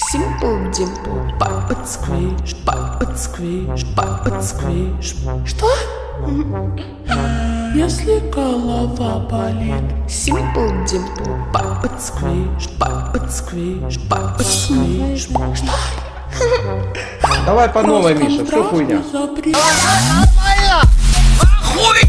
Simple Dimple, Puppet Squish, Puppet Squish, Puppet Squish. Что? Если голова болит. Simple Dimple, Puppet Squish, Puppet Squish, Puppet Squish. Что? Давай по новой, Миша, что хуйня? Нормально! Охуеть!